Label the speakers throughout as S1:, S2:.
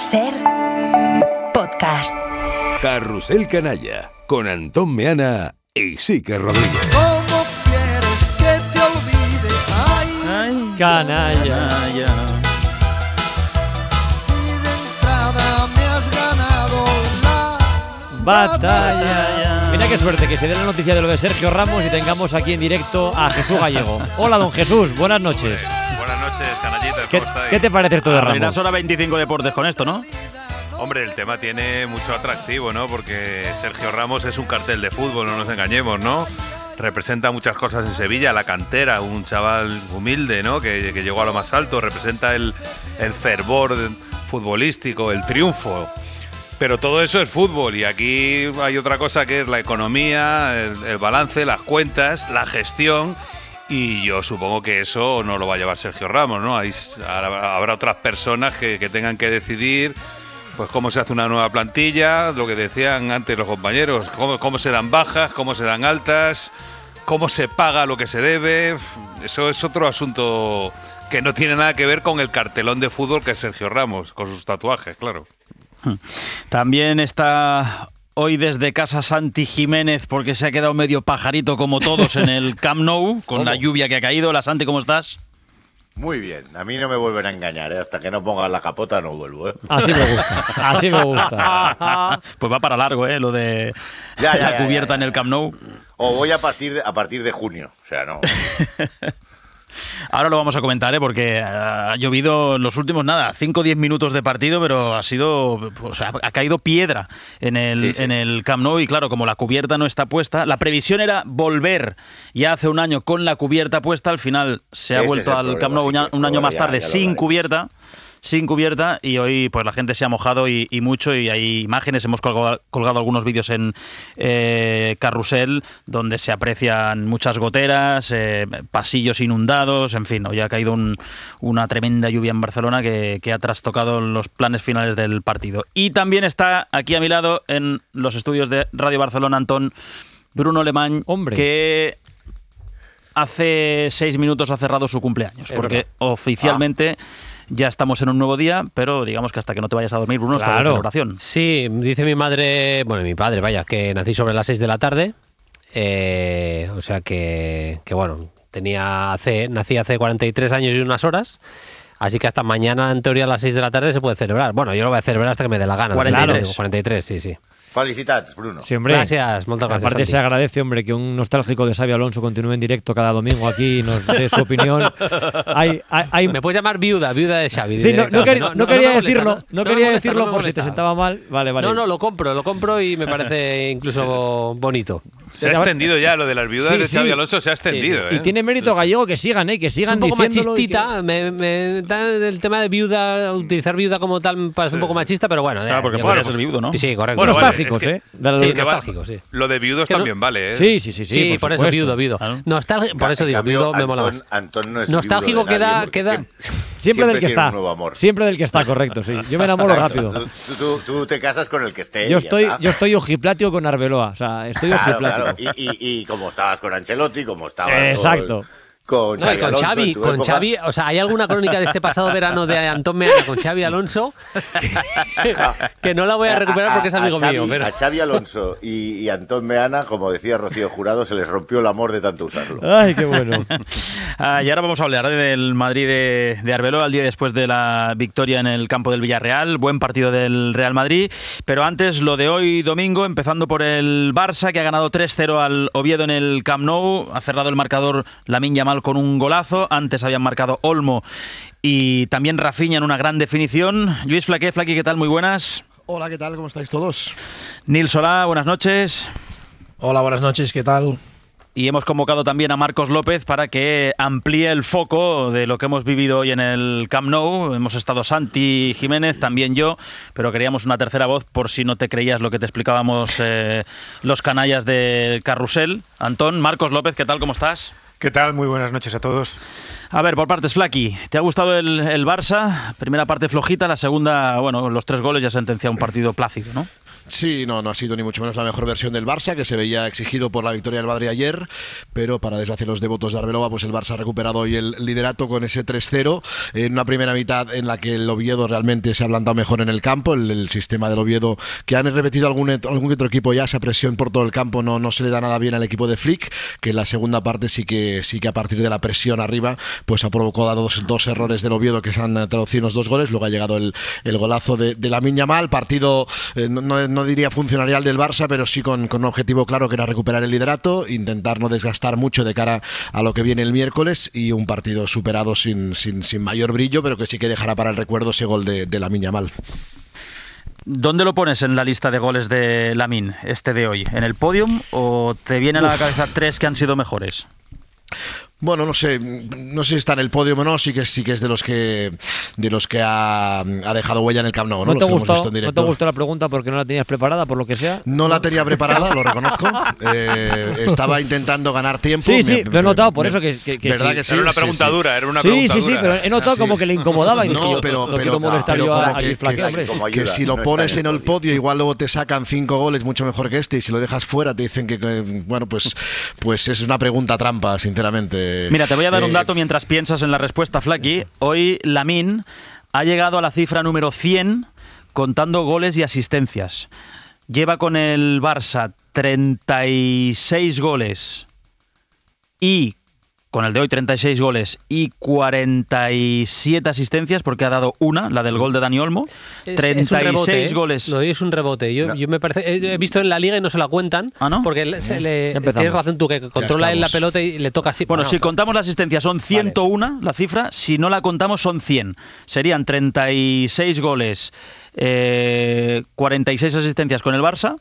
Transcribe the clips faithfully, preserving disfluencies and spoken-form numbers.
S1: Ser podcast.
S2: Carrusel Canalla con Antón Meana y Sique Rodríguez.
S3: ¿Cómo quieres que te olvide? Ay,
S4: Ay, canalla.
S3: si de entrada me has ganado la
S4: Batalla. Mira qué suerte que se dé la noticia de lo de Sergio Ramos y tengamos aquí en directo a Jesús Gallego. Hola, don Jesús, buenas noches.
S5: Buenas noches, canallitas,
S4: ¿Qué,
S5: ¿cómo estáis?
S4: ¿Qué te parece esto de Ramos?
S6: Abrirás hora veinticinco deportes con esto, ¿no?
S5: Hombre, el tema tiene mucho atractivo, ¿no? Porque Sergio Ramos es un cartel de fútbol, no nos engañemos, ¿no? Representa muchas cosas en Sevilla, la cantera, un chaval humilde, ¿no? Que, que llegó a lo más alto, representa el, el fervor futbolístico, el triunfo. Pero todo eso es fútbol y aquí hay otra cosa que es la economía, el, el balance, las cuentas, la gestión. Y yo supongo que eso no lo va a llevar Sergio Ramos, ¿no? Hay, habrá otras personas que, que tengan que decidir pues cómo se hace una nueva plantilla, lo que decían antes los compañeros, cómo, cómo se dan bajas, cómo se dan altas, cómo se paga lo que se debe. Eso es otro asunto que no tiene nada que ver con el cartelón de fútbol que es Sergio Ramos, con sus tatuajes, claro.
S6: También está hoy desde casa Santi Jiménez, porque se ha quedado medio pajarito como todos en el Camp Nou, con la lluvia que ha caído. Hola, Santi, ¿cómo estás?
S7: Muy bien, a mí no me vuelven a engañar, ¿eh? Hasta que no pongas la capota no vuelvo, ¿eh?
S4: Así me gusta, así me gusta.
S6: Pues va para largo, ¿eh? Lo de
S7: Ya, ya,
S6: la
S7: ya,
S6: cubierta
S7: ya, ya,
S6: en el
S7: ya.
S6: Camp Nou.
S7: O voy a partir de, a partir de junio, o sea, no.
S6: Ahora lo vamos a comentar, ¿eh? Porque ha llovido en los últimos, nada, cinco o diez minutos de partido, pero ha sido, o sea, ha caído piedra en el,
S7: Sí, sí,
S6: en
S7: sí.
S6: el Camp Nou y claro, como la cubierta no está puesta, la previsión era volver ya hace un año con la cubierta puesta, al final se ha
S7: Ese es
S6: vuelto
S7: el
S6: al
S7: problema,
S6: Camp Nou
S7: sí,
S6: un,
S7: que
S6: a- un año
S7: ahora
S6: más
S7: ya-
S6: tarde
S7: ya lo
S6: sin
S7: hablaremos.
S6: cubierta. Sin cubierta y hoy pues la gente se ha mojado y, y mucho y hay imágenes, hemos colgado, colgado algunos vídeos en eh, Carrusel donde se aprecian muchas goteras, eh, pasillos inundados, en fin, hoy ha caído un- una tremenda lluvia en Barcelona que, que ha trastocado los planes finales del partido. Y también está aquí a mi lado en los estudios de Radio Barcelona, Antón, Bruno Alemany,
S4: Hombre.
S6: que hace seis minutos ha cerrado su cumpleaños,
S4: Es
S6: porque
S4: verdad.
S6: oficialmente ya estamos en un nuevo día, pero digamos que hasta que no te vayas a dormir, Bruno, estás de
S4: Claro.
S6: celebración.
S8: Sí, dice mi madre, bueno, mi padre, vaya, que nací sobre las seis de la tarde, eh, o sea que, que bueno, tenía hace, nací hace cuarenta y tres años y unas horas, así que hasta mañana, en teoría, a las seis de la tarde se puede celebrar. Bueno, yo lo voy a celebrar hasta que me dé la gana.
S6: cuarenta y tres.
S8: Claro, cuarenta y tres, sí, sí.
S7: Felicitats, Bruno.
S4: Sí, hombre.
S8: Gracias, muchas gracias,
S4: Aparte
S8: Santi.
S4: se agradece, hombre, que un nostálgico de Xavi Alonso continúe en directo cada domingo aquí y nos dé su opinión. Hay, hay, hay-
S8: Me puedes llamar viuda, viuda de Xavi.
S4: Sí, no, no
S8: directamente.
S4: quería, no quería
S8: me molesta,
S4: decirlo,
S8: no-
S4: no
S8: no
S4: quería
S8: me molesta,
S4: decirlo
S8: no me
S4: por si te
S8: molesta.
S4: sentaba mal. Vale, vale.
S8: No, no, lo compro, lo compro y me parece incluso bonito.
S5: Se ha extendido ya lo de las viudas
S4: Sí,
S5: de
S4: sí.
S5: Xavi Alonso, se ha extendido,
S4: Y
S5: ¿eh?
S4: tiene mérito Gallego que sigan, ¿eh? Que
S8: Es
S4: sigan
S8: un poco
S4: diciéndolo y que-
S8: machistita, me, me- da el tema de viuda, utilizar viuda como tal me parece
S5: Sí.
S8: un poco machista, pero bueno.
S6: Claro,
S8: ya,
S6: porque
S8: ya
S6: podría
S8: veremos.
S6: ser viudo, ¿no?
S8: Sí, correcto.
S5: Bueno, vale,
S4: nostálgicos,
S5: es que-
S4: ¿eh? De la-
S8: Sí,
S5: Es que va-
S8: nostálgico, sí.
S5: Lo de viudos
S8: Que no-
S5: también vale, ¿eh?
S4: Sí, sí, sí, sí.
S8: Sí, por, eso,
S4: supuesto.
S8: viudo, viudo.
S6: Claro.
S8: Nostálgico, por eso
S7: En
S8: digo,
S7: cambio,
S8: viudo me mola
S7: Antón,
S8: más.
S7: Antón no es
S8: Nostálgico
S7: viudo de
S8: queda-
S7: nadie, porque
S8: queda-
S7: Siempre,
S4: Siempre del que
S7: tiene
S4: está.
S7: un nuevo amor.
S4: Siempre del que está, correcto, sí. Yo me enamoro
S7: Exacto.
S4: rápido.
S7: Tú, tú- tú te casas con el que esté.
S4: Yo
S7: y ya
S4: estoy,
S7: está.
S4: yo estoy ojiplatio con Arbeloa. O sea, estoy
S7: Claro,
S4: ojiplatio.
S7: claro. Y, y, y como estabas con Ancelotti, como estabas
S4: Exacto.
S7: con, con
S8: No, y
S7: Xavi
S8: con
S7: Alonso
S8: Xavi,
S7: en tu
S8: con
S7: época.
S8: Xavi, o sea, hay alguna crónica de este pasado verano de Antón Meana con Xavi Alonso que, que no la voy a recuperar porque es amigo
S7: Xavi,
S8: mío. Pero...
S7: A Xavi Alonso y, y Antón Meana, como decía Rocío Jurado, se les rompió el amor de tanto usarlo.
S4: Ay, qué bueno.
S6: Ah, y ahora vamos a hablar del Madrid de, de Arbeloa, al día después de la victoria en el campo del Villarreal. Buen partido del Real Madrid. Pero antes, lo de hoy domingo, empezando por el Barça, que ha ganado tres cero al Oviedo en el Camp Nou. Ha cerrado el marcador Lamine Yamal con un golazo. Antes habían marcado Olmo y también Rafinha en una gran definición. Lluís Flaqué, Flaqui, ¿qué tal? Muy buenas.
S9: Hola, ¿qué tal? ¿Cómo estáis todos?
S6: Nil Solá, buenas noches.
S9: Hola, buenas noches, ¿qué tal?
S6: Y hemos convocado también a Marcos López para que amplíe el foco de lo que hemos vivido hoy en el Camp Nou. Hemos estado Santi Jiménez, también yo, pero queríamos una tercera voz por si no te creías lo que te explicábamos eh, los canallas del Carrusel. Antón, Marcos López, ¿qué tal? ¿Cómo estás?
S10: ¿Qué tal? Muy buenas noches a todos.
S6: A ver, por partes, Flaqui, ¿te ha gustado el, el Barça? Primera parte flojita, la segunda, bueno, los tres goles ya sentencia un partido plácido, ¿no?
S9: Sí, no, no ha sido ni mucho menos la mejor versión del Barça, que se veía exigido por la victoria del Madrid ayer, pero para desgracia de los devotos de Arbeloa, pues el Barça ha recuperado hoy el liderato con ese tres cero, en una primera mitad en la que el Oviedo realmente se ha plantado mejor en el campo, el, el sistema del Oviedo, que han repetido algún, algún otro equipo ya, esa presión por todo el campo no, no se le da nada bien al equipo de Flick, que en la segunda parte sí que, sí que a partir de la presión arriba, pues ha provocado dos, dos errores del Oviedo que se han traducido en los dos goles, luego ha llegado el, el golazo de, de Lamine Yamal, partido eh, no, no, no diría funcionarial del Barça, pero sí con, con un objetivo claro que era recuperar el liderato, intentar no desgastar mucho de cara a lo que viene el miércoles, y un partido superado sin, sin, sin mayor brillo, pero que sí que dejará para el recuerdo ese gol de, de Lamine Yamal.
S6: ¿Dónde lo pones en la lista de goles de Lamine, este de hoy? ¿En el podium o te vienen a la cabeza tres que han sido mejores?
S9: Bueno, no sé, no sé si está en el podio o no, sí que sí que es de los que de los que ha, ha dejado huella en el Camp Nou, ¿no?
S4: ¿No te, gustó, ¿No te gustó la pregunta porque no la tenías preparada, por lo que sea?
S9: No la tenía preparada, lo reconozco. Eh, estaba intentando ganar tiempo.
S4: Sí, sí,
S9: me,
S4: lo he notado,
S9: me,
S4: por eso que, que, que
S9: ¿verdad
S4: sí.
S9: que sí?
S5: Era una pregunta
S9: sí, sí.
S5: dura, era una
S4: sí,
S5: pregunta
S4: sí,
S5: dura.
S4: Sí, pero he notado
S9: sí.
S4: como que le incomodaba y
S9: no,
S4: dije, yo,
S9: pero,
S4: lo
S9: pero,
S4: quiero molestar
S9: pero
S4: yo
S9: como
S4: a, a
S9: que,
S4: Luis Flaquea,
S9: que,
S4: hombre.
S9: que si lo no pones en el podio, igual luego te sacan cinco goles mucho mejor que este, y si lo dejas fuera te dicen que, que bueno, pues, pues es una pregunta trampa, sinceramente.
S6: Mira, te voy a dar
S9: eh,
S6: un dato mientras piensas en la respuesta, Flaky. Hoy Lamine ha llegado a la cifra número cien contando goles y asistencias. Lleva con el Barça treinta y seis goles y con el de hoy treinta y seis goles y cuarenta y siete asistencias, porque ha dado una, la del gol de Dani Olmo.
S8: Es,
S6: treinta y seis
S8: es un rebote, ¿eh?
S6: goles.
S8: Lo de hoy es un rebote. Yo,
S6: no.
S8: yo me parece, he visto en la liga y no se la cuentan.
S6: ¿Ah, no?
S8: Porque se le, tienes razón tú, que controla él la pelota y le toca así.
S6: Bueno,
S8: no,
S6: si
S8: no.
S6: contamos la asistencia son ciento uno, vale, la cifra. Si no la contamos son cien. Serían treinta y seis goles, eh, cuarenta y seis asistencias con el Barça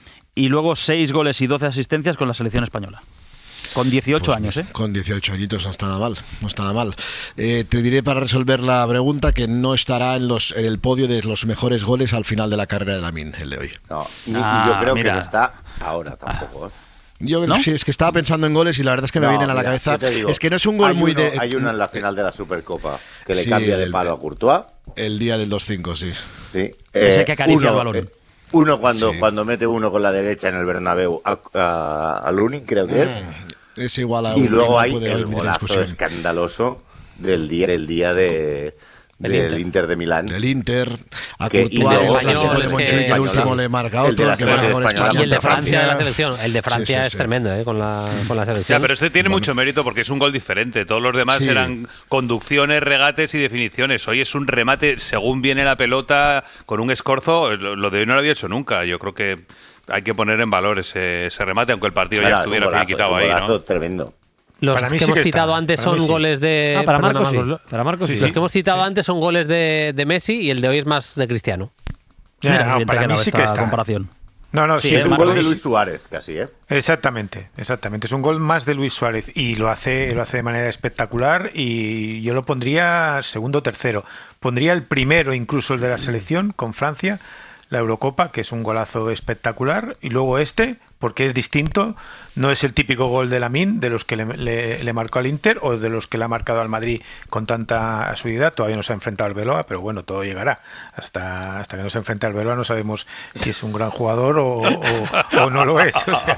S6: y luego seis goles y doce asistencias con la selección española. Con dieciocho
S9: pues,
S6: años, ¿eh?
S9: Con dieciocho añitos no está nada mal, no está nada mal. Eh, te diré para resolver la pregunta que no estará en, los, en el podio de los mejores goles al final de la carrera de Lamine, el de hoy.
S7: No, ni,
S6: ah,
S7: y yo creo
S6: mira.
S7: que no está ahora tampoco, ¿eh?
S9: Yo
S6: ¿No?
S9: sí, es que estaba pensando en goles y la verdad es que me
S7: No,
S9: vienen a la
S7: mira,
S9: cabeza.
S7: yo te digo,
S9: Es que no es un gol
S7: hay
S9: muy
S7: uno,
S9: de.
S7: Hay uno en la final de la Supercopa que le
S9: Sí,
S7: cambia de
S9: el-
S7: palo a Courtois.
S9: El día del dos cinco, sí.
S7: Sí.
S6: Ese que acaricia
S7: uno,
S6: el balón.
S7: eh, uno cuando,
S9: Sí.
S7: cuando mete uno con la derecha en el Bernabéu a, a, a Lunin, creo que es.
S9: Es igual a
S7: Y
S9: un-
S7: luego
S9: igual
S7: hay
S9: puede
S7: el
S9: haber
S7: golazo
S9: discusión.
S7: escandaloso del día, del día de, del Inter. Inter de Milán.
S9: Del Inter, a
S7: Que-
S9: Courtois,
S7: y luego
S9: el
S7: el
S9: clásico
S7: español,
S9: de
S7: es
S9: Montjuic,
S7: que-
S9: el último le marca
S7: el de
S9: otro,
S7: la
S9: que
S7: selección
S9: marca con
S7: española.
S9: España
S8: Y el de
S9: contra
S8: Francia de la selección. El de Francia
S9: Sí, sí,
S8: es
S9: sí.
S8: tremendo, ¿eh? Con la, con la selección.
S5: Ya, pero este tiene mucho mérito porque es un gol diferente. Todos los demás
S9: Sí.
S5: eran conducciones, regates y definiciones. Hoy es un remate según viene la pelota con un escorzo. Lo lo de hoy no lo había hecho nunca. Yo creo que hay que poner en valor ese, ese remate, aunque el partido
S7: Claro,
S5: ya
S7: es un
S5: estuviera
S7: golazo,
S5: finiquitado
S7: es un
S5: ahí,
S7: golazo
S5: ¿no?
S7: tremendo.
S8: Los
S10: Para mí
S8: que
S10: sí
S8: hemos
S10: que
S8: citado
S10: está,
S8: antes
S10: para mí
S8: son
S10: sí.
S8: goles de.
S4: Ah, para
S8: perdona,
S4: Marcos sí.
S8: Marcos, lo-
S4: Para Marcos sí.
S8: Los que hemos citado antes son goles de, de Messi y el de hoy es más de Cristiano.
S10: Ya,
S6: Mira,
S10: no,
S6: evidente
S10: para
S6: que
S10: mí
S6: no
S10: sí
S6: esta
S10: que está.
S6: comparación.
S10: No, no, sí,
S6: Sí,
S7: Es un
S6: Marcos
S7: gol de
S6: sí.
S7: Luis Suárez, casi, ¿eh?
S10: Exactamente, exactamente. Es un gol más de Luis Suárez y lo hace, lo hace de manera espectacular y yo lo pondría segundo o tercero. Pondría el primero, incluso el de la selección con Francia, la Eurocopa, que es un golazo espectacular, y luego este, porque es distinto, no es el típico gol de Lamine, de los que le, le, le marcó al Inter o de los que le ha marcado al Madrid con tanta asiduidad. Todavía no se ha enfrentado al Beloa, pero bueno, todo llegará. Hasta, hasta que no se enfrente al Beloa no sabemos si es un gran jugador o, o, o no lo es. O sea,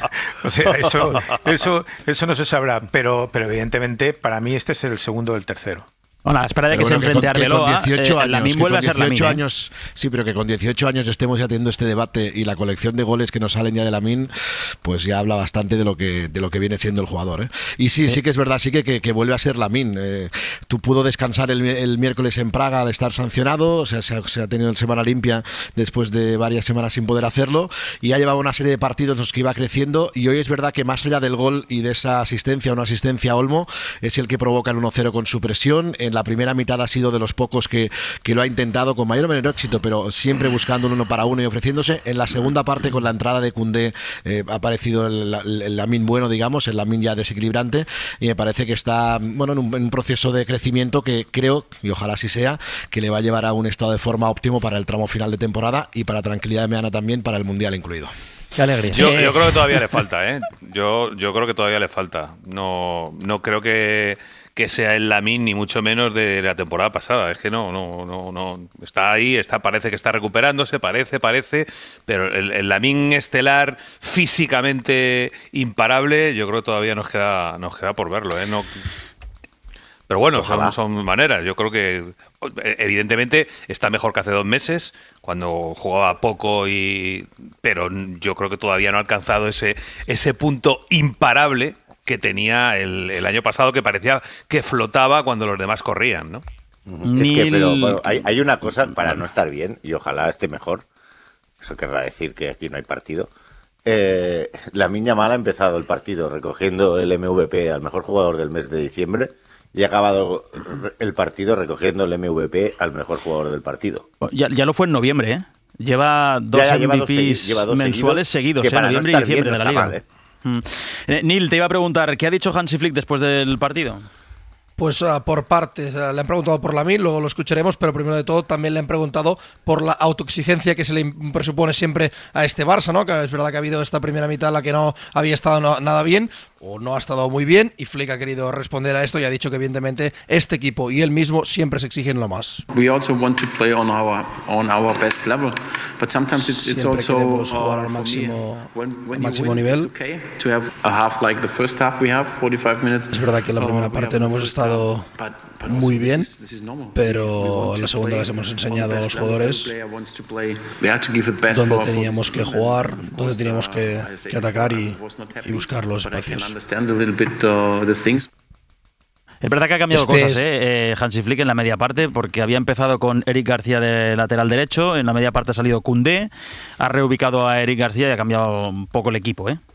S10: o sea eso, eso, eso no se sabrá, pero, pero evidentemente para mí este es el segundo o el tercero.
S6: Bueno, a la espera de que
S9: Pero
S6: se
S9: bueno,
S6: enfrente a
S9: con- que con
S6: Arbeloa,
S9: dieciocho
S6: eh,
S9: años,
S6: Lamine
S9: que
S6: vuelve a
S9: con
S6: ser Lamine.
S9: dieciocho
S6: ¿eh?
S9: años, sí, pero que con dieciocho años estemos ya teniendo este debate y la colección de goles que nos salen ya de Lamine, pues ya habla bastante de lo que de lo que viene siendo el jugador, ¿eh? Y sí, sí que es verdad, sí que, que, que vuelve a ser Lamine. Eh, tú pudo descansar el, el miércoles en Praga al estar sancionado, o sea, se ha, se ha tenido el semana limpia después de varias semanas sin poder hacerlo, y ya llevaba una serie de partidos en los que iba creciendo, y hoy es verdad que más allá del gol y de esa asistencia, una asistencia a Olmo, es el que provoca el uno cero con su presión. En la primera mitad ha sido de los pocos que, que lo ha intentado con mayor o menor éxito, pero siempre buscando un uno para uno y ofreciéndose. En la segunda parte, con la entrada de Koundé, eh, ha aparecido el, el, el Lamine bueno, digamos, el Lamine ya desequilibrante, y me parece que está bueno en un, en un proceso de crecimiento que creo, y ojalá así sea, que le va a llevar a un estado de forma óptimo para el tramo final de temporada y para tranquilidad de Meana también, para el Mundial incluido.
S4: Qué alegría.
S5: Yo, yo creo que todavía le falta, ¿eh? Yo, yo creo que todavía le falta. No, no creo que, que sea el Lamine ni mucho menos de la temporada pasada. Es que no, no, no, no. Está ahí, está, parece que está recuperándose, parece, parece, pero el, el Lamine estelar físicamente imparable, yo creo que todavía nos queda, nos queda por verlo, ¿eh? No. Pero bueno, son, son maneras. Yo creo que evidentemente está mejor que hace dos meses, cuando jugaba poco, y pero yo creo que todavía no ha alcanzado ese, ese punto imparable que tenía el, el año pasado, que parecía que flotaba cuando los demás corrían, ¿no?
S7: Es que, pero bueno, hay, hay una cosa para no estar bien, y ojalá esté mejor. Eso querrá decir que aquí no hay partido. Eh, Lamine Yamal ha empezado el partido recogiendo el M V P al mejor jugador del mes de diciembre, y ha acabado el partido recogiendo el M V P al mejor jugador del partido.
S6: Ya, ya lo fue en noviembre, ¿eh? Lleva dos
S7: ya, ya, lleva
S6: M V Ps
S7: dos, lleva dos
S6: mensuales seguidos,
S7: seguidos,
S6: ¿eh? Noviembre
S7: no
S6: y diciembre
S7: bien,
S6: de la
S7: no
S6: Liga.
S7: Mal, ¿eh?
S6: Mm. Eh, Neil, te iba a preguntar, ¿qué ha dicho Hansi Flick después del partido?
S11: Pues uh, por partes, uh, le han preguntado por Lamine, luego lo escucharemos, pero primero de todo también le han preguntado por la autoexigencia que se le presupone siempre a este Barça, ¿no? Que es verdad que ha habido esta primera mitad en la que no había estado no, nada bien, o no ha estado muy bien, y Flick ha querido responder a esto y ha dicho que evidentemente este equipo y él mismo siempre se exigen lo más.
S12: We also want to play on our on our best level, but sometimes it's it's also
S11: jugar al máximo, uh, when, when máximo win, nivel.
S12: Okay to have a half like the first half we have forty-five minutes.
S11: Es verdad que en la primera parte no hemos estado muy bien, pero en la segunda les hemos enseñado a los jugadores dónde teníamos que jugar, dónde teníamos que, que atacar y, y buscar los espacios.
S6: Es verdad que ha cambiado
S11: este
S6: cosas,
S11: es...
S6: ¿eh? Eh, Hansi Flick en la media parte, porque había empezado con Eric García de lateral derecho, en la media parte ha salido Koundé, ha reubicado a Eric García y ha cambiado un poco el equipo, ¿eh?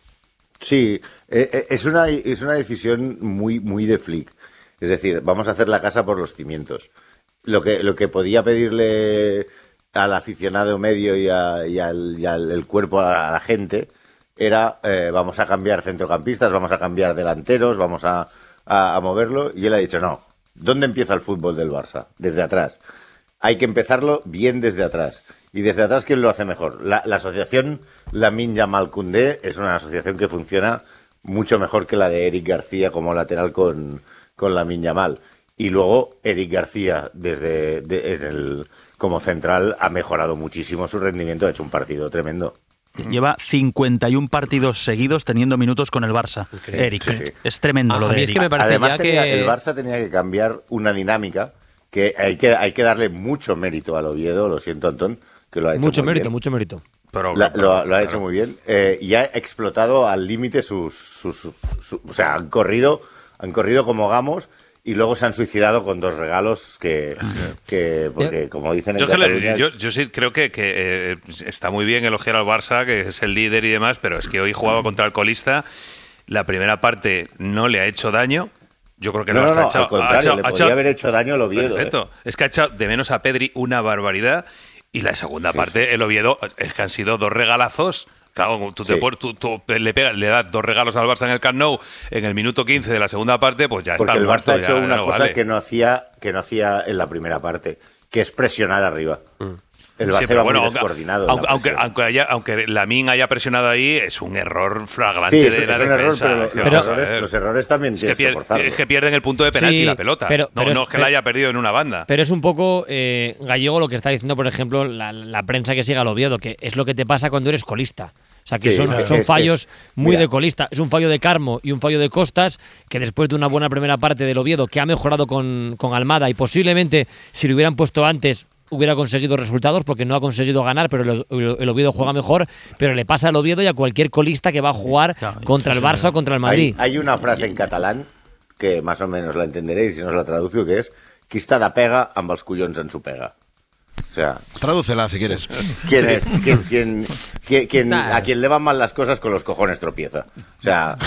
S7: Sí, eh, es una es una decisión muy muy de Flick. Es decir, vamos a hacer la casa por los cimientos. Lo que lo que podía pedirle al aficionado medio y, a, y, al, y al el cuerpo a la gente era eh, vamos a cambiar centrocampistas, vamos a cambiar delanteros, vamos a, a, a moverlo, y él ha dicho no. ¿Dónde empieza el fútbol del Barça? Desde atrás. Hay que empezarlo bien desde atrás. Y desde atrás, ¿quién lo hace mejor? La, la asociación Lamine Yamal-Koundé es una asociación que funciona mucho mejor que la de Eric García como lateral con, con Lamine Yamal. Y luego Eric García, desde de, en el, como central, ha mejorado muchísimo su rendimiento, ha hecho un partido tremendo.
S6: Lleva cincuenta y uno partidos seguidos teniendo minutos con el Barça. Increíble. Eric, sí, sí. Es tremendo ah, lo de Eric.
S7: Es que me parece Además, ya tenía, que... el Barça tenía que cambiar una dinámica que hay que hay que darle mucho mérito al Oviedo, lo siento, Antón, que lo ha hecho
S4: mucho
S7: muy
S4: mérito,
S7: bien.
S4: mucho mérito.
S7: Pero, La, pero, lo, lo ha claro. hecho muy bien eh, y ha explotado al límite sus, sus, sus, sus, o sea, han corrido, han corrido como gamos. Y luego se han suicidado con dos regalos que, que porque como dicen en
S5: yo,
S7: Cataluña...
S5: yo, yo sí creo que, que eh, está muy bien elogiar al Barça, que es el líder y demás, pero es que hoy jugaba contra el colista. La primera parte no le ha hecho daño. Yo creo que
S7: no,
S5: no,
S7: no, no,
S5: ha echado,
S7: al contrario,
S5: ha echado,
S7: le
S5: ha
S7: podría
S5: echado,
S7: haber hecho daño el Oviedo.
S5: Perfecto.
S7: ¿eh?
S5: Es que ha echado de menos a Pedri una barbaridad. Y la segunda sí, parte, sí. el Oviedo, es que han sido dos regalazos. Claro, tú, te, sí. tú, tú le, pegas, le das dos regalos al Barça en el Camp Nou en el minuto quince de la segunda parte, pues ya
S7: Porque
S5: está.
S7: Porque el Barça ha hecho una
S5: no
S7: cosa
S5: vale.
S7: que no hacía que no hacía en la primera parte, que es presionar arriba. Mm. El Barça
S5: sí,
S7: va
S5: bueno,
S7: muy
S5: aunque,
S7: descoordinado.
S5: Aunque, aunque, aunque, haya, aunque Lamine haya presionado ahí, es un error flagrante
S7: sí, es,
S5: de la
S7: es un
S5: defensa.
S7: Error, pero, pero los, errores, los errores también
S5: es
S7: tienes
S5: que,
S7: que
S5: pier,
S7: forzarlos.
S5: Es que pierden el punto de penalti
S4: sí,
S5: la pelota.
S4: Pero,
S5: no,
S4: pero
S5: no
S4: es,
S5: es que
S4: pero,
S5: la haya perdido en una banda.
S4: Pero es un poco eh, gallego lo que está diciendo, por ejemplo, la, la prensa que sigue al Oviedo, que es lo que te pasa cuando eres colista. O sea, que sí, son, claro, son es, fallos es, muy mira. de colista. Es un fallo de Carmo y un fallo de Costas, que después de una buena primera parte del Oviedo, que ha mejorado con, con Almada, y posiblemente, si lo hubieran puesto antes, hubiera conseguido resultados, porque no ha conseguido ganar, pero el, el Oviedo juega mejor, pero le pasa al Oviedo y a cualquier colista que va a jugar claro, contra el Barça o contra el Madrid.
S7: Hay, hay una frase en catalán, que más o menos la entenderéis si no os la traduzco, que es «Qui està de pega amb els collons en su pega». O sea,
S9: tradúcela si quieres.
S7: ¿Quién es? ¿Quién, quién, quién, quién, a quien le van mal las cosas con los cojones tropieza? O sea,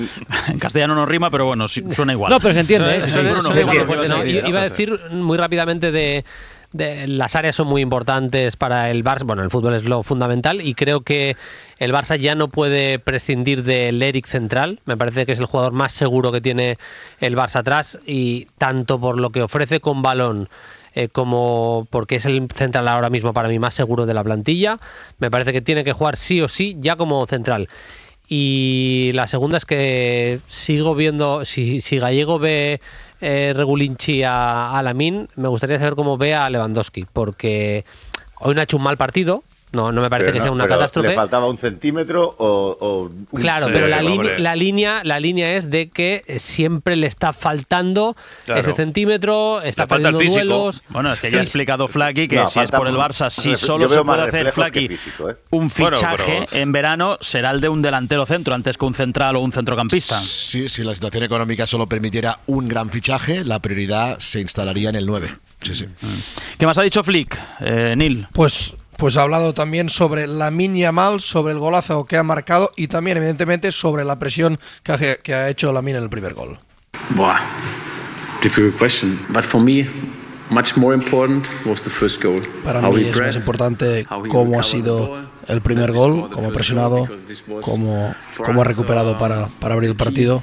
S6: en castellano no rima, pero bueno, suena igual.
S4: No, pero se entiende. ¿eh?
S8: Sí,
S4: sí,
S8: sí,
S4: sí,
S8: se
S4: igual,
S8: entiende. No, iba a decir muy rápidamente de, de las áreas son muy importantes para el Barça. Bueno, el fútbol es lo fundamental y creo que el Barça ya no puede prescindir del Eric central. Me parece que es el jugador más seguro que tiene el Barça atrás, y tanto por lo que ofrece con balón, Eh, como porque es el central ahora mismo para mí más seguro de la plantilla. Me parece que tiene que jugar sí o sí ya como central. Y la segunda es que sigo viendo, si, si Gallego ve eh, Regulinchi a, a Lamine, me gustaría saber cómo ve a Lewandowski, porque hoy no ha hecho un mal partido. No, no me parece
S7: pero
S8: que
S7: no,
S8: sea una
S7: pero
S8: catástrofe.
S7: ¿Le faltaba un centímetro o...? o un
S8: claro, pero la, line, la, línea, la línea es de que siempre le está faltando claro. ese centímetro, está perdiendo duelos.
S6: Bueno, es que ya ha explicado Flaky que no, si es por el Barça, si solo se puede hacer Flaky físico, ¿eh? un fichaje bueno, pero... en verano, será el de un delantero centro antes que un central o un centrocampista.
S9: Sí, si la situación económica solo permitiera un gran fichaje, la prioridad se instalaría en el nueve. Sí, sí.
S6: ¿Qué más ha dicho Flick, eh, Neil?
S11: Pues... Pues ha hablado también sobre Lamine Yamal, sobre el golazo que ha marcado y también, evidentemente, sobre la presión que ha, que ha hecho Lamine en el primer gol.
S12: Wow, difficult question. But for me, much more important was the first goal.
S11: Para mí es más importante cómo ha sido el primer gol, cómo ha presionado, cómo, cómo ha recuperado para, para abrir el partido.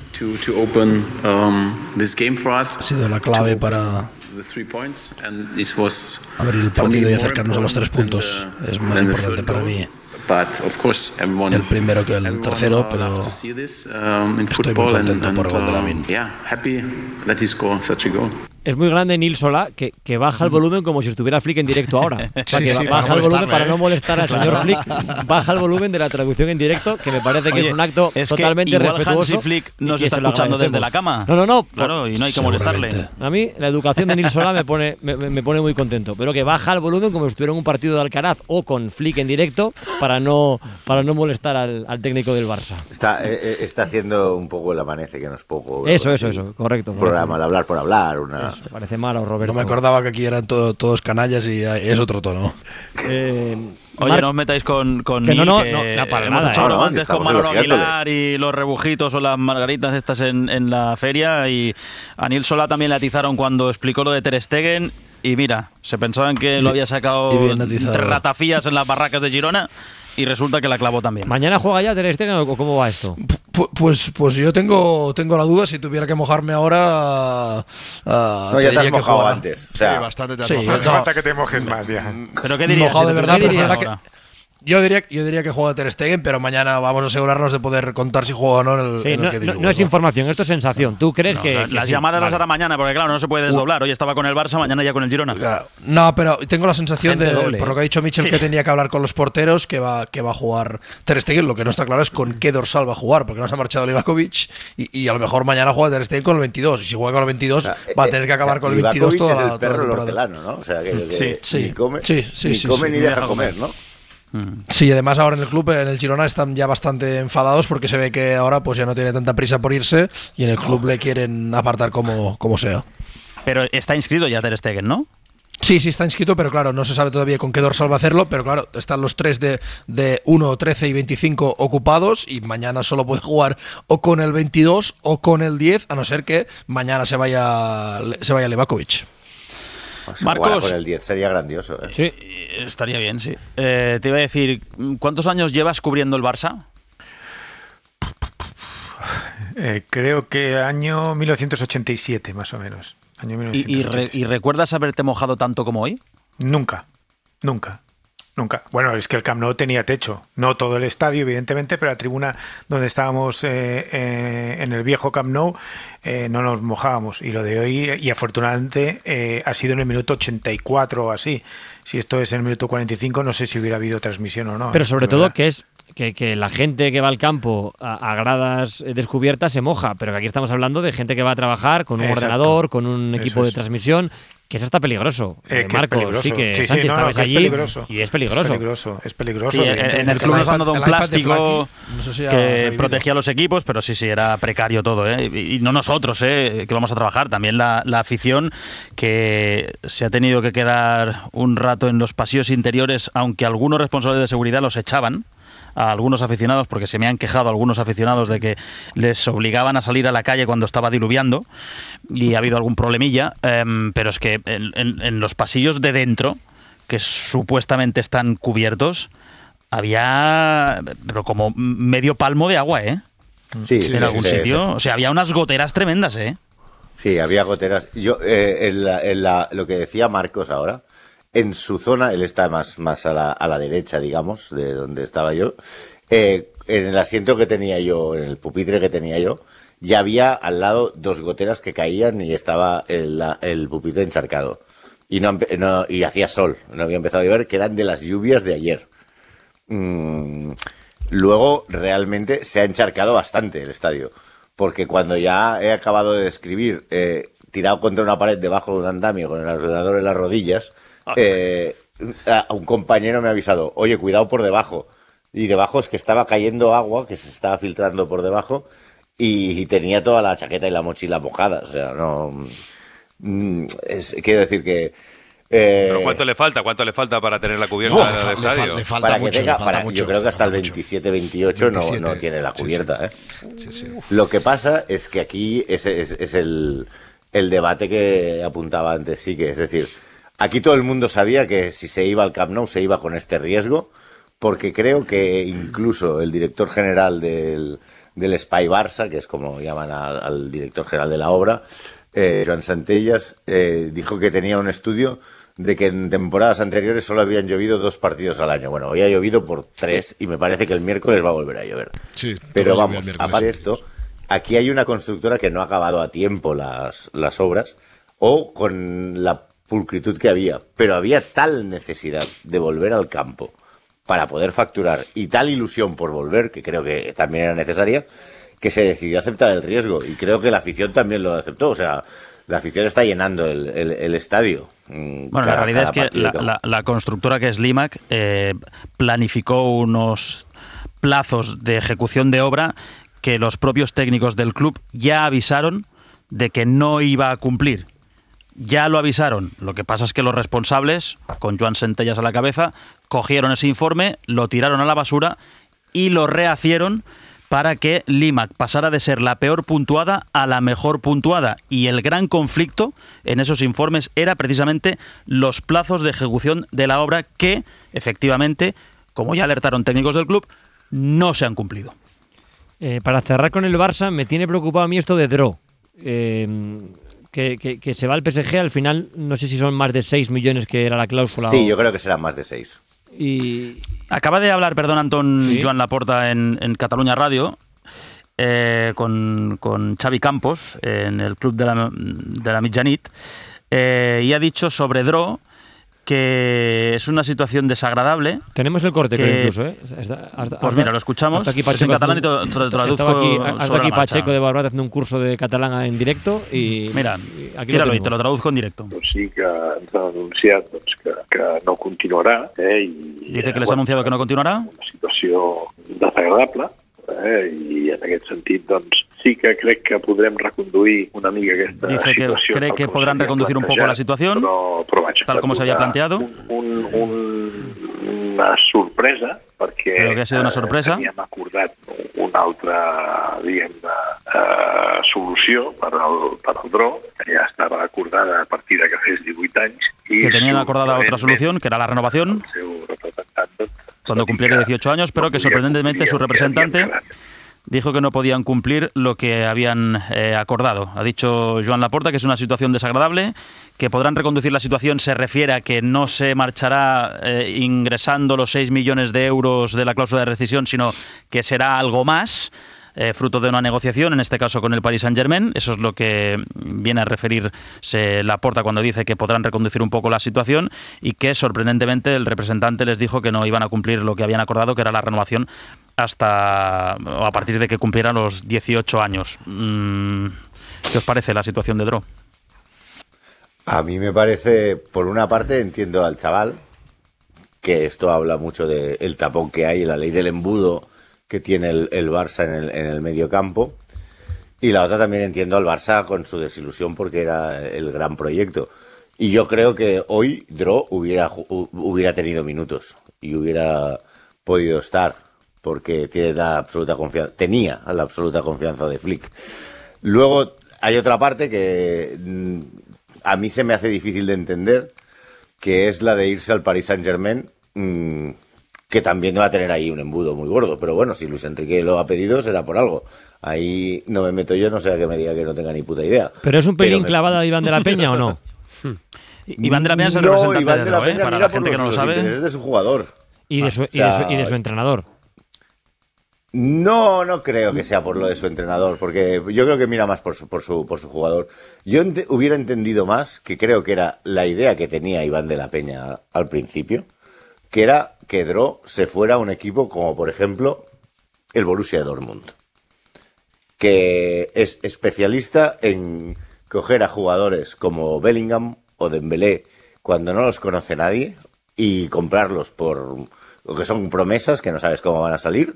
S11: Ha sido la clave para... abrir el partido y acercarnos a los tres puntos es más importante para mí el primero que el tercero, pero estoy muy contento por el gol de Lamine.
S4: Es muy grande Neil Solá, que, que baja el volumen como si estuviera Flick en directo ahora. O sea, que sí, sí, baja el volumen para no molestar al señor Flick. Baja el volumen de la traducción en directo, que me parece que Oye, es un acto es totalmente respetuoso.
S6: Hansi Flick nos está escuchando desde la cama.
S4: No, no, no.
S6: Claro, y no hay que molestarle.
S4: A mí la educación de Neil Solá me pone, me, me pone muy contento. Pero que baja el volumen como si estuviera en un partido de Alcaraz o con Flick en directo para no, para no molestar al, al técnico del Barça.
S7: Está, eh, está haciendo un poco el amanece, que no es poco.
S4: Eso, eso, eso. Correcto.
S7: Un programa, el hablar por hablar. Una...
S4: Eso, parece malo, Roberto.
S11: No me acordaba que aquí eran to, todos canallas y es otro tono.
S6: Eh, Oye, Mar... no os metáis con, con
S4: que
S6: Neil,
S4: no, no,
S6: que
S4: no, no para
S6: hemos
S4: nada,
S6: hecho
S4: ¿eh?
S6: no,
S7: antes
S6: con Manolo Aguilar y los rebujitos o las margaritas estas en, en la feria, y a Neil Solá también le atizaron cuando explicó lo de Ter Stegen y mira, se pensaban que lo había sacado entre ratafías en las barracas de Girona y resulta que la clavó también.
S4: ¿Mañana juega ya Ter Stegen o cómo va esto?
S11: Pues, pues, pues yo tengo, tengo la duda, si tuviera que mojarme ahora... Uh,
S7: no, ya te has mojado antes. O sea,
S9: sí, bastante te has
S10: sí,
S9: mojado.
S10: No hace falta que te mojes más ya.
S6: ¿Pero qué dirías?
S11: Mojado de verdad, pero es verdad
S6: ahora?
S11: que... Yo diría, yo diría que juega Ter Stegen, pero mañana vamos a asegurarnos de poder contar si juega o no en el,
S4: sí,
S11: en el
S4: no,
S11: que digo.
S4: No, no es información, esto es sensación. ¿Tú crees
S6: no,
S4: que,
S6: la,
S4: que
S6: las
S4: sí?
S6: llamadas
S4: Vale.
S6: las hará mañana, porque claro, no se puede desdoblar. Hoy estaba con el Barça, mañana ya con el Girona.
S11: No, pero tengo la sensación
S4: Gente
S11: de,
S4: doble,
S11: por lo que ha
S4: ¿eh?
S11: dicho Michel, que tenía que hablar con los porteros, que va, que va a jugar Ter Stegen. Lo que no está claro es con qué dorsal va a jugar, porque no se ha marchado Livakovic y, y a lo mejor mañana juega Ter Stegen con el veintidós. Y si juega con el veintidós, o sea, va a tener que acabar
S7: o sea,
S11: con el veintidós toda
S7: es el
S11: la
S7: perro
S11: toda
S7: hortelano, ¿no? O sea, que, que
S11: sí, sí,
S7: ni come,
S11: sí, sí,
S7: ni,
S11: sí,
S7: come
S11: sí,
S7: ni
S11: sí,
S7: deja comer, ¿no?
S11: Sí, además ahora en el club, en el Girona, están ya bastante enfadados porque se ve que ahora pues ya no tiene tanta prisa por irse y en el club le quieren apartar como, como sea.
S6: Pero está inscrito ya Ter Stegen, ¿no?
S11: Sí, sí está inscrito, pero claro, no se sabe todavía con qué dorsal va a hacerlo, pero claro, están los tres de, de uno, trece y veinticinco ocupados y mañana solo puede jugar o con el veintidós o con el diez, a no ser que mañana se vaya, se vaya Livakovic.
S7: O sea,
S6: Marcos,
S7: con el diez sería grandioso, ¿eh?
S6: Sí, estaría bien, sí. Eh, te iba a decir, ¿cuántos años llevas cubriendo el Barça?
S10: Eh, creo que año mil novecientos ochenta y siete, más o menos. Año mil novecientos ochenta y siete.
S6: ¿Y, y, re, ¿Y recuerdas haberte mojado tanto como hoy?
S10: Nunca, nunca. Nunca. Bueno, es que el Camp Nou tenía techo. No todo el estadio, evidentemente, pero la tribuna donde estábamos eh, eh, en el viejo Camp Nou eh, no nos mojábamos. Y lo de hoy, y afortunadamente, eh, ha sido en el minuto ochenta y cuatro o así. Si esto es en el minuto cuarenta y cinco, no sé si hubiera habido transmisión o no.
S4: Pero sobre todo que es que, que la gente que va al campo a, a gradas descubiertas se moja, pero que aquí estamos hablando de gente que va a trabajar con un
S10: Exacto.
S4: ordenador, con un equipo
S10: Eso
S4: de
S10: es.
S4: transmisión, que eso está peligroso.
S10: Eh,
S4: eh,
S10: que
S4: Marcos,
S10: es peligroso.
S4: sí que
S10: sí,
S4: Santi
S10: sí, no,
S4: estabas
S10: no, que
S4: allí
S10: es peligroso.
S4: y es peligroso.
S10: Es peligroso, es peligroso.
S6: Sí, en el club nos han dado un plástico no sé si que protegía a los equipos, pero sí, sí, era precario todo, ¿eh? Y, y no nosotros, ¿eh? Que vamos a trabajar, también la, la afición, que se ha tenido que quedar un rato en los pasillos interiores, aunque algunos responsables de seguridad los echaban a algunos aficionados, porque se me han quejado algunos aficionados de que les obligaban a salir a la calle cuando estaba diluviando y ha habido algún problemilla, eh, pero es que en, en, en los pasillos de dentro, que supuestamente están cubiertos, había pero como medio palmo de agua, ¿eh?
S7: Sí,
S6: en
S7: sí,
S6: algún
S7: sí,
S6: sitio,
S7: sí.
S6: o sea, había unas goteras tremendas, ¿eh?
S7: Sí, había goteras. Yo, eh, en la, en la, lo que decía Marcos ahora, en su zona, él está más, más a, la, a la derecha, digamos, de donde estaba yo, eh, en el asiento que tenía yo, en el pupitre que tenía yo, ya había al lado dos goteras que caían y estaba el, la, el pupitre encharcado. Y, no, no, y hacía sol, no había empezado a llover, que eran de las lluvias de ayer. Mm, luego, realmente, se ha encharcado bastante el estadio. Porque cuando ya he acabado de describir, eh, tirado contra una pared debajo de un andamio con el ordenador en las rodillas, eh, a un compañero me ha avisado, oye, cuidado por debajo. Y debajo es que estaba cayendo agua, que se estaba filtrando por debajo, y, y tenía toda la chaqueta y la mochila mojada. O sea, no... Es, quiero decir que... Eh,
S5: ¿Pero cuánto le falta? ¿Cuánto le falta para tener la cubierta
S7: ¡oh!
S5: del
S7: le
S5: estadio?
S7: Fa le falta para que mucho, tenga, para, mucho, yo creo que hasta el veintisiete veintiocho no, no tiene la cubierta. Sí, sí. ¿eh? Sí, sí. Lo que pasa es que aquí es, es, es el, el debate que apuntaba antes, sí que es decir, aquí todo el mundo sabía que si se iba al Camp Nou se iba con este riesgo, porque creo que incluso el director general del, del Espai Barça, que es como llaman al, al director general de la obra, eh, Joan Santellas, eh, dijo que tenía un estudio de que en temporadas anteriores solo habían llovido dos partidos al año. Bueno, hoy ha llovido por tres y me parece que el miércoles va a volver a llover.
S9: Sí,
S7: pero vamos, aparte de esto, aquí hay una constructora que no ha acabado a tiempo las, las obras o con la pulcritud que había, pero había tal necesidad de volver al campo para poder facturar y tal ilusión por volver, que creo que también era necesaria, que se decidió aceptar el riesgo y creo que la afición también lo aceptó. O sea, la afición está llenando el, el, el estadio.
S6: Bueno, cada, la realidad es que la, la, la constructora, que es Limac, eh, planificó unos plazos de ejecución de obra que los propios técnicos del club ya avisaron de que no iba a cumplir. Ya lo avisaron. Lo que pasa es que los responsables, con Joan Santellas a la cabeza, cogieron ese informe, lo tiraron a la basura y lo rehacieron para que Limac pasara de ser la peor puntuada a la mejor puntuada. Y el gran conflicto en esos informes era precisamente los plazos de ejecución de la obra que, efectivamente, como ya alertaron técnicos del club, no se han cumplido.
S4: Eh, para cerrar con el Barça, me tiene preocupado a mí esto de Dro. Eh, que, que, que se va al P S G, al final no sé si son más de seis millones que era la cláusula.
S7: Sí,
S4: o...
S7: yo creo que serán más de seis.
S4: Y...
S6: Acaba de hablar, perdón, Antón, ¿sí? Joan Laporta en, en Cataluña Radio eh, con, con Xavi Campos en el club de la, de la Mitjanit eh, y ha dicho sobre Dro que es una situación desagradable.
S4: Tenemos el corte,
S6: que,
S4: creo, incluso, ¿eh? Hasta, hasta,
S6: pues mira, lo escuchamos.
S4: Hasta aquí
S6: Pacheco, en catalán y te, te lo traduzco.
S4: Aquí, hasta aquí Pacheco
S6: marcha.
S4: de Barbate haciendo un curso de catalán en directo y
S6: mira,
S4: y aquí
S6: tíralo
S4: lo
S6: y te lo traduzco en directo.
S13: Pues sí que ens ha anunciat doncs, que, que no continuarà. Eh, i,
S6: Dice que les ha anunciado que no continuará.
S13: Una situació desagradable. Eh, i en aquest sentit doncs, sí que crec que podrem reconduir una mica aquesta
S6: Dice que
S13: situació.
S6: Cree que podrán reconducir un poco la situación,
S13: però, però vaja,
S6: tal como se había planteado.
S13: Un, un, un, una sorpresa, perquè
S6: Creo que ha sido una sorpresa.
S13: Eh, teníem acordat una altra, diguem-ne, eh, solució per al, per al Dro, que ja estava acordada a partir de que fes divuit anys. I
S6: que tenían acordada otra solución, que era la renovación, cuando cumpliera dieciocho años, pero que sorprendentemente su representante dijo que no podían cumplir lo que habían eh, acordado. Ha dicho Joan Laporta que es una situación desagradable, que podrán reconducir la situación, se refiere a que no se marchará eh, ingresando los seis millones de euros de la cláusula de rescisión, sino que será algo más, eh, fruto de una negociación, en este caso con el Paris Saint-Germain. Eso es lo que viene a referirse Laporta cuando dice que podrán reconducir un poco la situación y que, sorprendentemente, el representante les dijo que no iban a cumplir lo que habían acordado, que era la renovación hasta o a partir de que cumplieran los dieciocho años. ¿Qué os parece la situación de Dro?
S7: A mí me parece, por una parte entiendo al chaval, que esto habla mucho del tapón que hay, la ley del embudo que tiene el, el Barça en el, en el medio campo, y la otra también entiendo al Barça con su desilusión porque era el gran proyecto. Y yo creo que hoy Dro hubiera, hubiera tenido minutos y hubiera podido estar, porque tiene la absoluta confianza, tenía la absoluta confianza de Flick. Luego hay otra parte que mm, a mí se me hace difícil de entender, que es la de irse al Paris Saint-Germain, mmm, que también va a tener ahí un embudo muy gordo. Pero bueno, si Luis Enrique lo ha pedido, será por algo. Ahí no me meto yo, no sea que me diga que no tenga ni puta idea.
S4: ¿Pero es un pelín
S7: me...
S4: clavada de Iván de la Peña o no?
S6: Iván de la Peña es el
S7: no,
S6: representante
S7: Iván
S6: de
S7: de la
S6: Dro,
S7: Peña
S6: ¿eh? Para la gente
S7: los,
S6: que no lo
S7: los
S6: sabe.
S7: intereses de su jugador.
S4: Y de su,
S7: o sea,
S4: y de su, y de su entrenador.
S7: No, no creo que sea por lo de su entrenador, porque yo creo que mira más por su, por su, por su jugador. Yo ent- hubiera entendido más, que creo que era la idea que tenía Iván de la Peña al principio, que era que Dro se fuera a un equipo como, por ejemplo, el Borussia Dortmund, que es especialista en coger a jugadores como Bellingham o Dembélé cuando no los conoce nadie y comprarlos por lo que son promesas que no sabes cómo van a salir,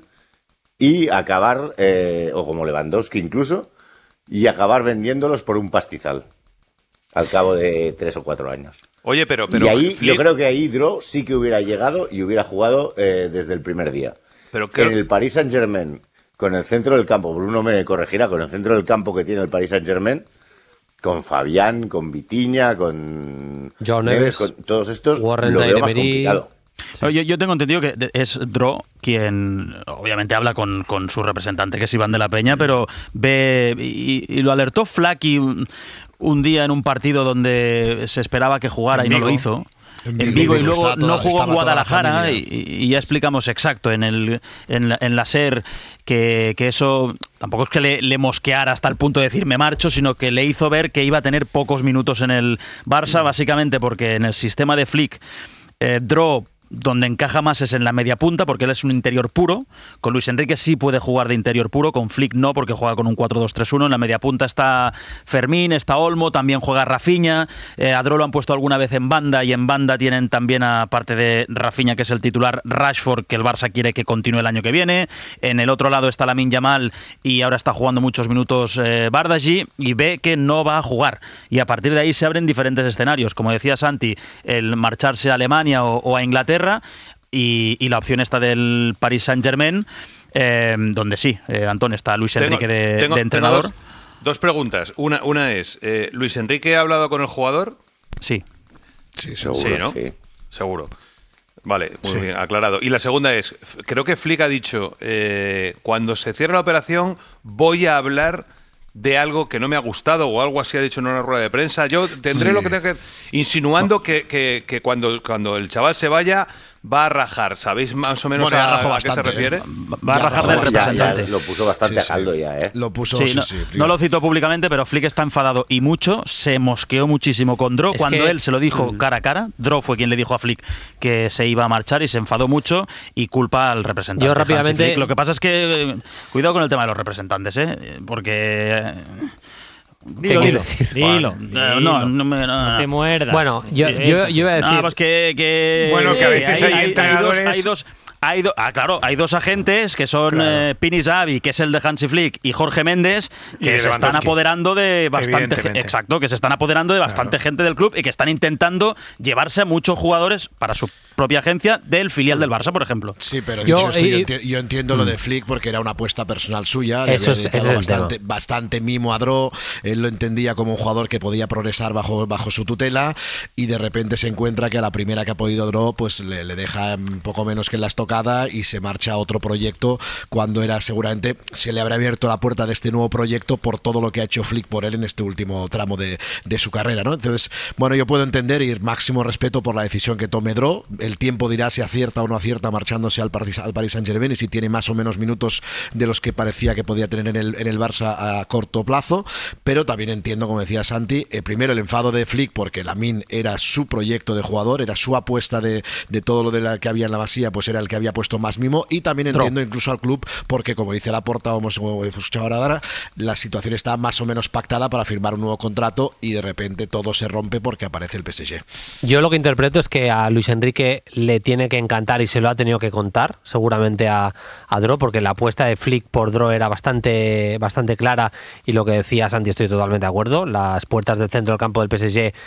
S7: y acabar, eh, o como Lewandowski incluso, y acabar vendiéndolos por un pastizal al cabo de tres o cuatro años.
S5: Oye, pero... pero
S7: y ahí,
S5: Flick,
S7: yo creo que ahí Dro sí que hubiera llegado y hubiera jugado eh, desde el primer día.
S5: Pero creo...
S7: En el Paris Saint-Germain, con el centro del campo, Bruno me corregirá, con el centro del campo que tiene el Paris Saint-Germain, con Fabián, con Vitinha, con
S8: John
S7: Neves,
S8: Neves,
S7: con todos estos,
S8: Warren
S7: lo veo más
S8: Zaire-Emery.
S7: complicado.
S6: Yo, yo tengo entendido que es Dro quien obviamente habla con, con su representante, que es Iván de la Peña, pero ve y, y lo alertó Flaky un, un día en un partido donde se esperaba que jugara
S10: En
S6: y no lo
S10: Vigo.
S6: hizo.
S9: En
S6: En
S9: Vigo,
S6: Vigo, y luego
S9: estaba toda-
S6: no jugó en
S9: estaba toda la
S6: Guadalajara
S9: familia.
S6: y, y ya explicamos exacto en el en la, en la SER que, que eso tampoco es que le, le mosqueara hasta el punto de decir me marcho, sino que le hizo ver que iba a tener pocos minutos en el Barça, básicamente porque en el sistema de Flick eh, Dro donde encaja más es en la media punta, porque él es un interior puro. Con Luis Enrique sí puede jugar de interior puro, con Flick no, porque juega con un cuatro dos tres uno. En la media punta está Fermín, está Olmo, también juega Rafinha. Eh, a Dro lo han puesto alguna vez en banda, y en banda tienen también, aparte de Rafinha, que es el titular, Rashford, que el Barça quiere que continúe el año que viene. En el otro lado está Lamine Yamal, y ahora está jugando muchos minutos eh, Bardghji, y ve que no va a jugar. Y a partir de ahí se abren diferentes escenarios, como decía Santi, el marcharse a Alemania o, o a Inglaterra, y, y la opción esta del Paris Saint-Germain, eh, donde sí, eh, Antón, está Luis
S5: Tengo-
S6: Enrique de,
S5: tengo-
S6: de entrenador.
S5: tengo dos, dos preguntas. Una, una es, eh, ¿Luis Enrique ha hablado con el jugador?
S6: Sí.
S7: Sí, seguro,
S5: Sí, ¿no?
S7: sí.
S5: Seguro. Vale, muy
S10: Sí.
S5: bien, aclarado. Y la segunda es, f- creo que Flick ha dicho, eh, cuando se cierre la operación voy a hablar de algo que no me ha gustado o algo así, ha dicho en una rueda de prensa. Yo tendré
S9: Sí.
S5: lo que tenga que... Insinuando que, que, que cuando, cuando el chaval se vaya va a rajar. ¿Sabéis más o menos
S9: Bueno, ya
S5: a,
S9: rajó
S5: a qué se
S9: bastante,
S5: refiere?
S9: ¿eh?
S6: Va a
S9: Ya
S6: rajar
S9: rajó
S6: del
S9: bastante.
S7: Ya, ya
S6: representante.
S7: lo puso bastante
S9: Sí, sí.
S7: a caldo ya, ¿eh?
S9: Lo puso,
S6: Sí,
S9: sí,
S6: no,
S9: sí,
S6: no lo citó públicamente, pero Flick está enfadado y mucho. Se mosqueó muchísimo con Dro
S8: Es
S6: cuando
S8: que-
S6: él se lo dijo
S8: Mm.
S6: cara a cara. Dro fue quien le dijo a Flick que se iba a marchar y se enfadó mucho, y culpa al representante.
S8: Yo
S6: Hansi
S8: rápidamente-
S6: Flick. Lo que pasa es que eh, cuidado con el tema de los representantes, ¿eh? Porque eh,
S4: Dilo,
S6: ¿qué
S4: dilo,
S6: quiero decir?
S4: dilo,
S6: Bueno,
S4: dilo.
S6: No, no, me- no,
S4: No
S6: no.
S4: te muerdas.
S8: Bueno, yo, yo, yo iba a decir...
S6: No, pues que, que-
S10: Bueno, que a veces hay
S6: dos,
S10: entrenadores-
S6: hay dos, hay do- ah, claro, hay dos agentes que son
S10: Claro.
S6: eh, Pini Zahavi, que es el de Hansi Flick, y Jorge Méndez,
S10: Y
S6: que
S10: de
S6: se están
S10: Lewandowski.
S6: apoderando de bastante gente,
S10: Evidentemente.
S6: exacto, que se están apoderando de bastante
S10: Claro.
S6: gente del club y que están intentando llevarse a muchos jugadores para su propia agencia del filial del Barça, por ejemplo.
S9: Sí, pero
S8: Yo,
S9: yo, estoy- yo
S8: eh,
S9: enti- yo entiendo lo de Flick porque era una apuesta personal suya. Le
S8: Eso
S9: había
S8: es- ese
S9: dedicado
S8: es el
S9: bastante, bastante mimo a Dro. Él lo entendía como un jugador que podía progresar bajo, bajo su tutela, y de repente se encuentra que a la primera que ha podido Dro pues le, le deja un poco menos que en la estocada y se marcha a otro proyecto, cuando era seguramente se le habrá abierto la puerta de este nuevo proyecto por todo lo que ha hecho Flick por él en este último tramo de, de su carrera, ¿no? Entonces, bueno, yo puedo entender y máximo respeto por la decisión que tome Dro. El tiempo dirá si acierta o no acierta marchándose al Paris, al Paris Saint-Germain, y si tiene más o menos minutos de los que parecía que podía tener en el, en el Barça a corto plazo. Pero también entiendo, como decía Santi, eh, primero el enfado de Flick porque Lamine era su proyecto de jugador, era su apuesta de, de todo lo de la que había en la Masía, pues era el que había puesto más mimo. Y también
S6: Dro.
S9: entiendo incluso al club porque, como dice Laporta, o hemos, o hemos escuchado ahora, Dara, la situación está más o menos pactada para firmar un nuevo contrato, y de repente todo se rompe porque aparece el P S G.
S8: Yo lo que interpreto es que a Luis Enrique le tiene que encantar, y se lo ha tenido que contar seguramente a, a Dro, porque la apuesta de Flick por Dro era bastante, bastante clara, y lo que decía Santi estoy totalmente de acuerdo. Las puertas del centro del campo del P S G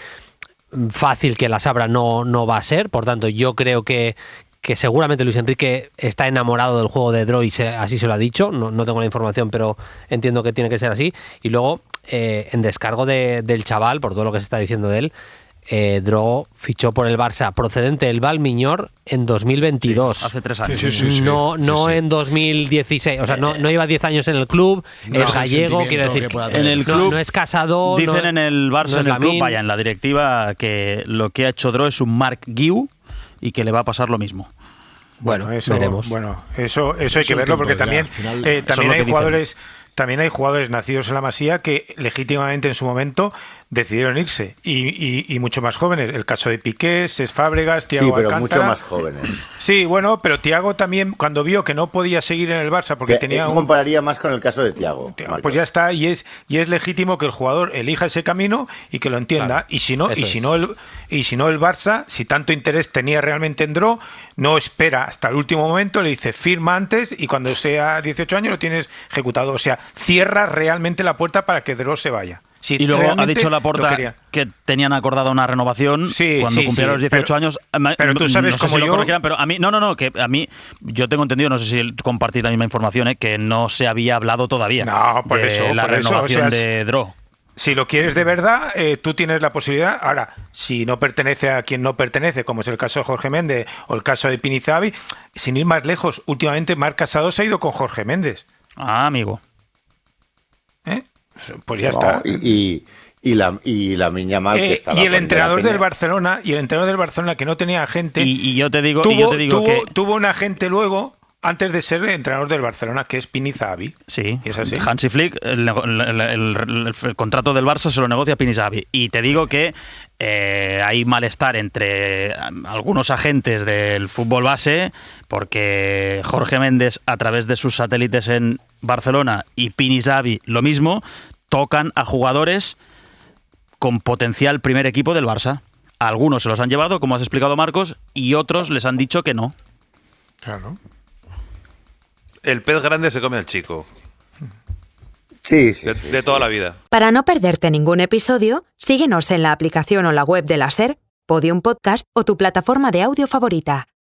S8: fácil que las abra no, no va a ser, por tanto yo creo que que seguramente Luis Enrique está enamorado del juego de Dro y se, así se lo ha dicho, no, no tengo la información, pero entiendo que tiene que ser así. Y luego, eh, en descargo de, del chaval, por todo lo que se está diciendo de él, eh, Dro fichó por el Barça procedente del Valmiñor en dos mil veintidós.
S6: Hace tres años.
S9: Sí, sí, sí, sí.
S8: no no
S9: Sí, sí.
S8: en dos mil dieciséis, o sea, no, no lleva diez años en el club,
S9: No
S8: es
S9: es un
S8: gallego,
S9: sentimiento
S8: quiero decir,
S9: que pueda
S8: que
S9: tener.
S6: En el
S8: no-
S6: club
S8: no, es casado.
S6: Dicen
S8: no-
S6: en el Barça,
S8: no es
S6: en el club,
S8: Lamine.
S6: vaya, en la directiva, que lo que ha hecho Dro es un Mark Guiu y que le va a pasar lo mismo.
S8: Bueno,
S10: eso,
S8: veremos.
S10: Bueno, eso, eso hay
S9: Eso
S10: que
S9: el
S10: verlo
S9: tiempo
S10: porque
S9: dirá.
S10: también,
S9: Al final,
S10: eh,
S9: eso
S10: también
S6: es lo
S10: hay
S6: que
S10: jugadores, también hay jugadores nacidos en la Masía que legítimamente en su momento decidieron irse y, y, y mucho más jóvenes. El caso de Piqué, Cesc Fábregas, Thiago
S7: Sí, pero
S10: Alcántara.
S7: mucho más jóvenes.
S10: Sí, bueno, pero Thiago también cuando vio que no podía seguir en el Barça porque
S7: Te-
S10: tenía
S7: yo
S10: un
S7: compararía más con el caso de Thiago. Marcos.
S10: pues ya está, y es y es legítimo que el jugador elija ese camino y que lo entienda.
S8: Claro,
S10: y si no,
S8: eso
S10: y si
S8: es.
S10: no el y si no el Barça, si tanto interés tenía realmente en Dro, no espera hasta el último momento, le dice firma antes y cuando sea dieciocho años lo tienes ejecutado. O sea, cierra realmente la puerta para que Dro se vaya. Si
S6: Y luego ha
S10: realmente
S6: dicho
S10: lo
S6: Laporta
S10: quería.
S6: que tenían acordada una renovación
S10: Sí,
S6: cuando
S10: sí,
S6: cumplieron
S10: sí,
S6: los dieciocho
S10: pero-
S6: años. Ma-
S10: pero tú sabes
S6: no sé
S10: como
S6: si lo
S10: yo-
S6: corregirán, pero a mí, no, no, no, que a mí, yo tengo entendido, no sé si compartís la misma información, ¿eh? que no se había hablado todavía
S10: No, por
S6: de
S10: eso,
S6: la
S10: por eso,
S6: renovación
S10: o sea,
S6: de Dro.
S10: Si lo quieres de verdad, eh, tú tienes la posibilidad. Ahora, si no pertenece a quien no pertenece, como es el caso de Jorge Méndez o el caso de Pinizabi, sin ir más lejos, últimamente Marc Casado se ha ido con Jorge Méndez.
S6: Ah, amigo.
S10: ¿Eh? Pues ya
S7: No,
S10: está.
S7: Y, y, y la y la Miña Mal, que
S10: Eh,
S7: estaba
S10: y el
S7: con la
S10: entrenador
S7: Peña.
S10: del Barcelona, y el entrenador del Barcelona que no tenía agente,
S6: Y, y yo te digo,
S10: tuvo,
S6: y yo te digo
S10: tuvo,
S6: que
S10: tuvo un agente luego, antes de ser entrenador del Barcelona, que es Pinizabi.
S6: sí,
S10: ¿Es así?
S6: Hansi Flick, el, nego- el- el- el- el- el contrato del Barça se lo negocia Pinizabi. Y te digo que eh, hay malestar entre um, algunos agentes del fútbol base, porque Jorge Méndez, a través de sus satélites en Barcelona, y Pinizabi, lo mismo, tocan a jugadores con potencial primer equipo del Barça. Algunos se los han llevado, como has explicado, Marcos, y otros les han dicho que no.
S10: Claro.
S5: El pez grande se come al chico.
S7: Sí, sí,
S5: De,
S7: sí,
S5: de
S7: sí.
S5: toda la vida.
S1: Para no perderte ningún episodio, síguenos en la aplicación o la web de la SER, Podium Podcast o tu plataforma de audio favorita.